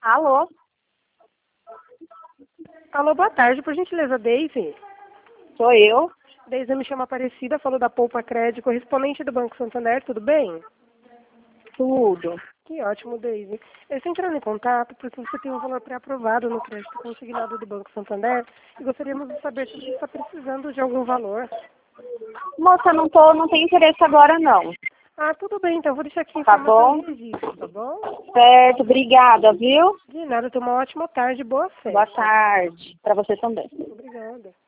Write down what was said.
Alô? Alô, boa tarde, por gentileza, Daisy. Sou eu? Daisy, me chama Aparecida, falou da Poupa Crédito, correspondente do Banco Santander, tudo bem? Tudo. Que ótimo, Daisy. Eu estou entrando em contato porque você tem um valor pré-aprovado no crédito consignado do Banco Santander e gostaríamos de saber se você está precisando de algum valor. Moça, não tenho interesse agora não. Ah, tudo bem, então eu vou deixar aqui a Tá informação bom? de registro, tá bom? Certo, obrigada, viu? De nada, tenha uma ótima tarde, boa festa. Boa tarde. Pra você também. Obrigada.